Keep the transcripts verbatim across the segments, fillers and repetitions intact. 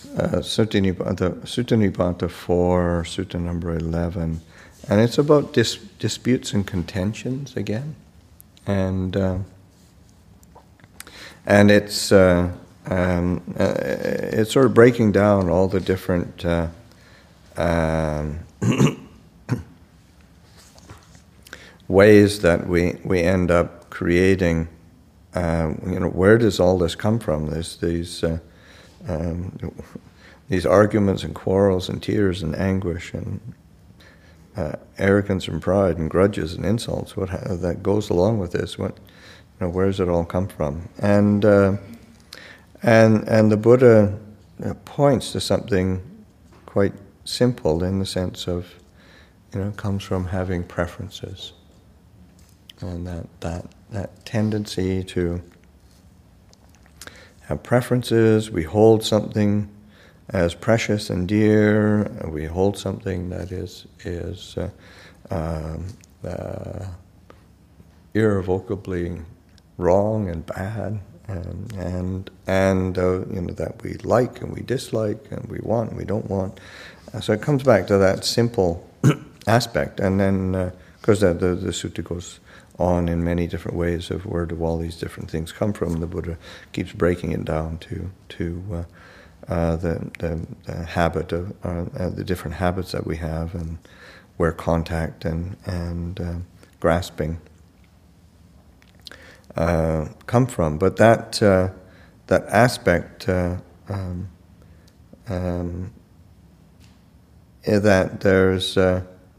uh, Sutta Nipata, Sutta Nipata four, Sutta number eleven, and it's about dis- disputes and contentions again, and uh, and it's uh, um, uh, it's sort of breaking down all the different uh, um, ways that we we end up creating. Uh, you know, where does all this come from? There's these uh, um, these arguments and quarrels and tears and anguish and uh, arrogance and pride and grudges and insults. What ha- that goes along with this? What, you know, where does it all come from? And uh, and and the Buddha points to something quite simple in the sense of, you know, it comes from having preferences, and that that. that tendency to have preferences. We hold something as precious and dear. We hold something that is is uh, um, uh, irrevocably wrong and bad, and and, and uh, you know, that we like and we dislike and we want and we don't want. Uh, so it comes back to that simple aspect, and then uh, of course the, the the sutta goes on in many different ways of where do all these different things come from. The Buddha keeps breaking it down to to uh, uh, the, the the habit of uh, uh, the different habits that we have, and where contact and and uh, grasping uh, come from. But that uh, that aspect uh, um, um, that there's uh,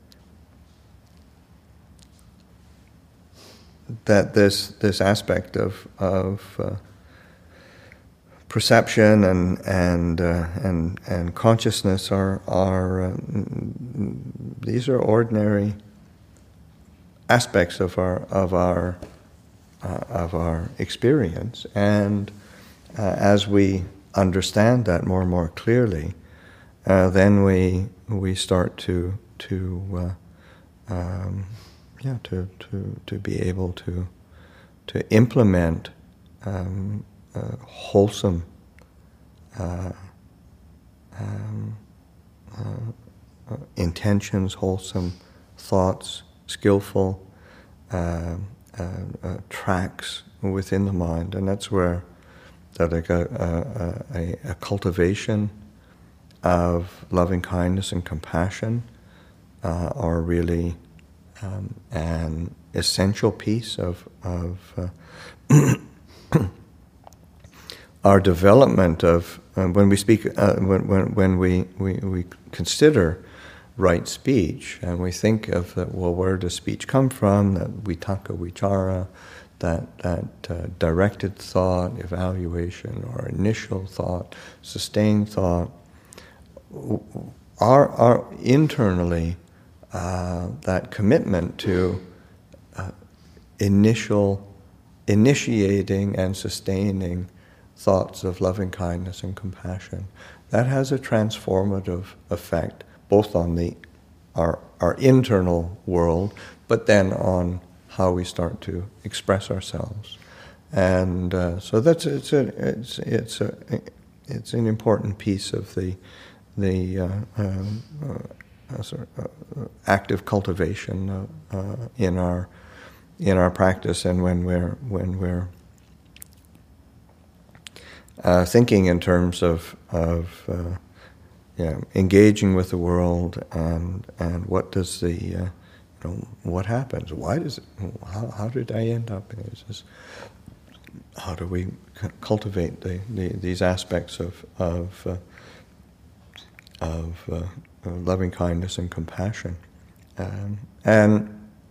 that this this aspect of of uh, perception and and uh, and and consciousness are are uh, these are ordinary aspects of our of our uh, of our experience, and uh, as we understand that more and more clearly, uh, then we we start to to uh, um, Yeah, to, to, to be able to to implement um, uh, wholesome uh, um, uh, uh, intentions, wholesome thoughts, skillful uh, uh, uh, tracks within the mind, and that's where that like a, a, a, a cultivation of loving kindness and compassion uh, are really Um, an essential piece of of uh, our development of uh, when we speak uh, when when when we, we we consider right speech, and we think of that, well, where does speech come from? That vitakka vichara, that that uh, directed thought, evaluation, or initial thought, sustained thought, are are internally. Uh, that commitment to uh, initial, initiating and sustaining thoughts of loving kindness and compassion, that has a transformative effect both on the our our internal world, but then on how we start to express ourselves, and uh, so that's it's a it's it's a it's an important piece of the the. Uh, um, uh, Uh, sort of, uh, active cultivation uh, uh, in our in our practice, and when we're when we're uh, thinking in terms of of uh, you know, engaging with the world, and and what does the uh, you know, what happens? Why does it? How, how did I end up in this? How do we cultivate the, the these aspects of of uh, of uh, loving kindness and compassion, um, and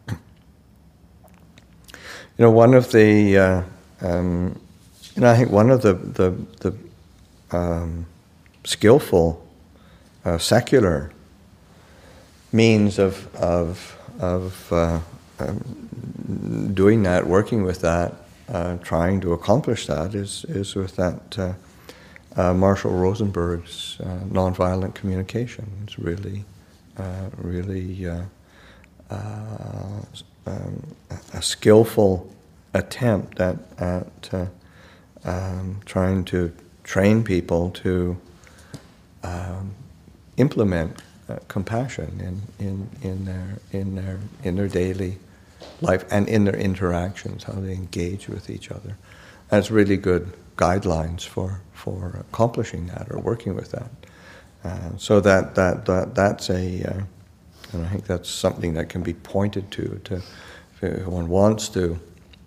you know, one of the uh, um, you know, I think one of the the, the um, skillful uh, secular means of of of uh, um, doing that, working with that, uh, trying to accomplish that, is is with that. Uh, Uh, Marshall Rosenberg's uh, nonviolent communication. It's really, uh, really uh, uh, um, a skillful attempt at, at uh, um, trying to train people to um, implement uh, compassion in, in, in, their, in, their, in their daily life and in their interactions, how they engage with each other. That's really good guidelines for, for accomplishing that or working with that. Uh, so that, that, that that's a, uh, and I think that's something that can be pointed to, to if one wants to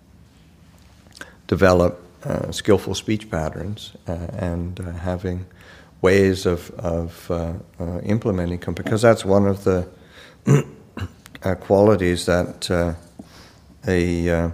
develop uh, skillful speech patterns uh, and uh, having ways of, of uh, uh, implementing, because that's one of the uh, qualities that uh, a uh,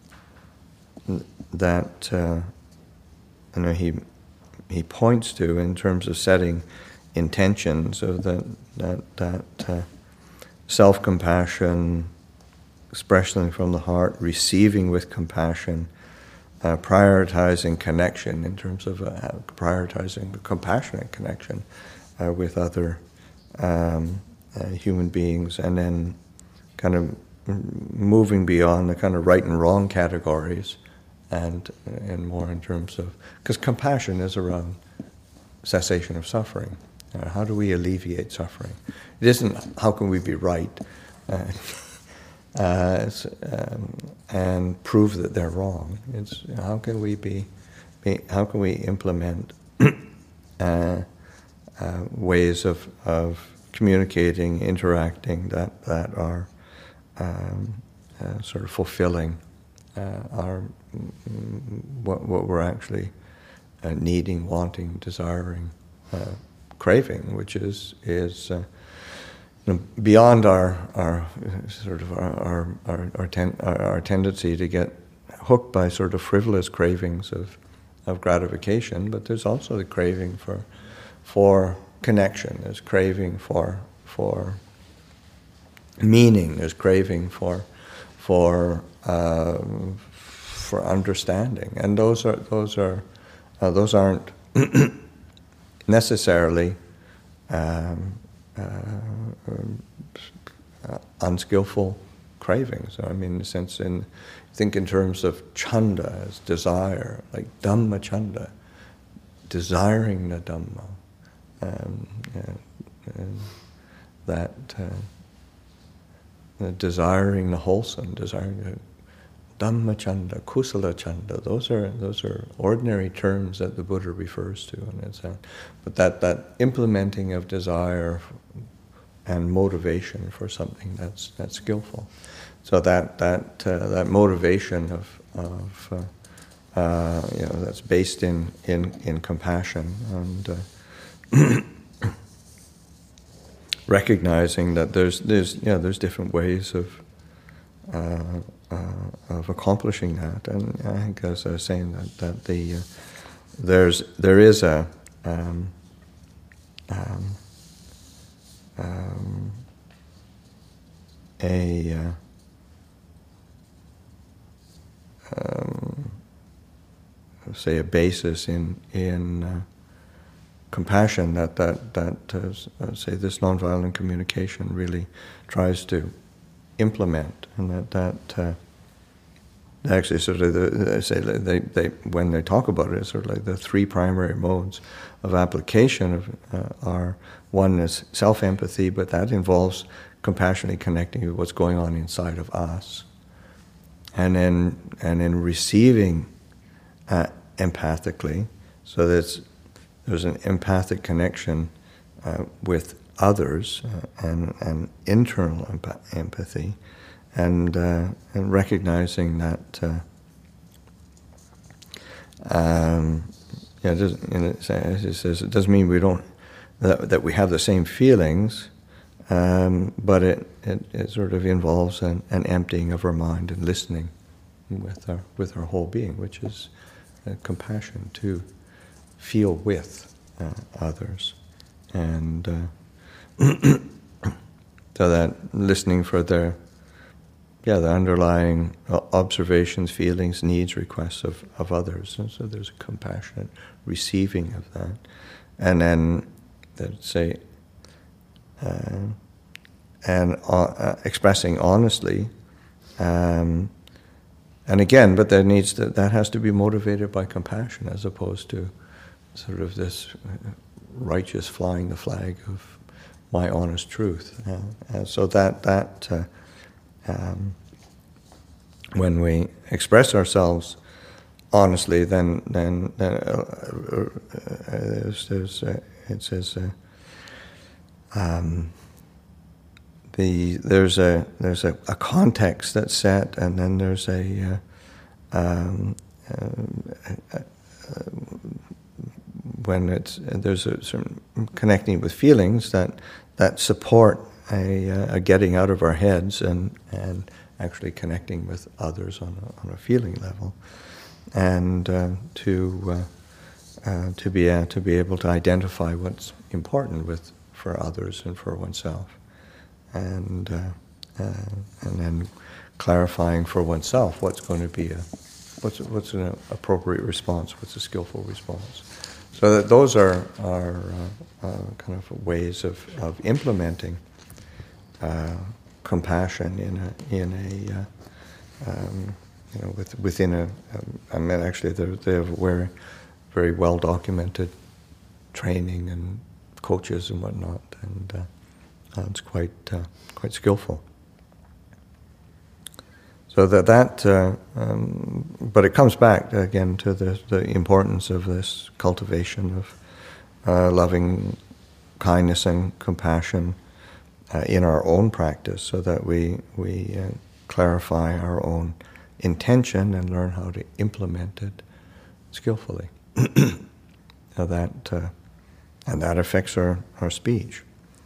that uh, you know he he points to in terms of setting intention, so that that that uh, self-compassion, expressing from the heart, receiving with compassion, uh, prioritizing connection in terms of uh, prioritizing the compassionate connection uh, with other um, uh, human beings, and then kind of moving beyond the kind of right and wrong categories, and and more in terms of, because compassion is around cessation of suffering. Uh, how do we alleviate suffering? It isn't how can we be right uh, uh, um, and prove that they're wrong. It's how can we be, be how can we implement uh, uh, ways of of communicating, interacting that that are um, uh, sort of fulfilling uh, our what what we're actually uh, needing, wanting, desiring. Uh, craving, which is is uh, you know, beyond our our sort of our our our, our, ten, our our tendency to get hooked by sort of frivolous cravings of of gratification. But there's also the craving for for connection. There's craving for for meaning. There's craving for for uh, for understanding, and those are those are uh, those aren't necessarily um, uh, uh, unskillful cravings. I mean, in the sense, in think in terms of chanda as desire, like Dhamma chanda, desiring the Dhamma, um, and, and that uh, desiring the wholesome, desiring the Dhamma chanda, kusala chanda, those are those are ordinary terms that the Buddha refers to, and it's a, but that, that implementing of desire and motivation for something that's that's skillful. So that that uh, that motivation of of uh, uh, you know that's based in in, in compassion and uh, recognizing that there's there's yeah there's different ways of. Uh, Uh, of accomplishing that, and I think, as I was saying, that that the uh, there's there is a um, um, um, a uh, um, say a basis in in uh, compassion that that that uh, say this nonviolent communication really tries to implement, and that that uh, actually sort of the, they say they they when they talk about it, it's sort of like the three primary modes of application of uh, are one is self-empathy, but that involves compassionately connecting with what's going on inside of us, and then and then receiving uh, empathically, so that there's an empathic connection uh, with others uh, and and internal emp- empathy, and uh, and recognizing that uh, um, yeah, it doesn't, you know, as it says, it doesn't mean we don't that, that we have the same feelings, um, but it, it, it sort of involves an, an emptying of our mind and listening with our with our whole being, which is uh, compassion to feel with uh, others, and. Uh, so that listening for their, yeah, the underlying observations, feelings, needs, requests of, of others. And so there's a compassionate receiving of that. And then, let's say, uh, and uh, expressing honestly. Um, and again, but that needs to, that has to be motivated by compassion as opposed to sort of this righteous flying the flag of my honest truth. Uh, and so that that uh, um, when we express ourselves honestly, then then, then uh, uh, uh, there's, there's uh, it says uh, um, the there's a there's a, a context that's set, and then there's a uh, um, uh, uh, uh, when it's there's a certain connecting with feelings that that support a, a getting out of our heads and and actually connecting with others on a, on a feeling level, and uh, to uh, uh, to be uh, to be able to identify what's important with for others and for oneself, and uh, uh, and then clarifying for oneself what's going to be a what's what's an appropriate response, what's a skillful response. So that those are are uh, uh, kind of ways of, of implementing uh, compassion in a in a uh, um, you know with, within a um, I mean actually they have very very well documented training and coaches and whatnot, and uh, it's quite uh, quite skillful. So that that, uh, um, but it comes back again to the, the importance of this cultivation of uh, loving kindness and compassion uh, in our own practice, so that we we uh, clarify our own intention and learn how to implement it skillfully. Now that uh, and that affects our, our speech.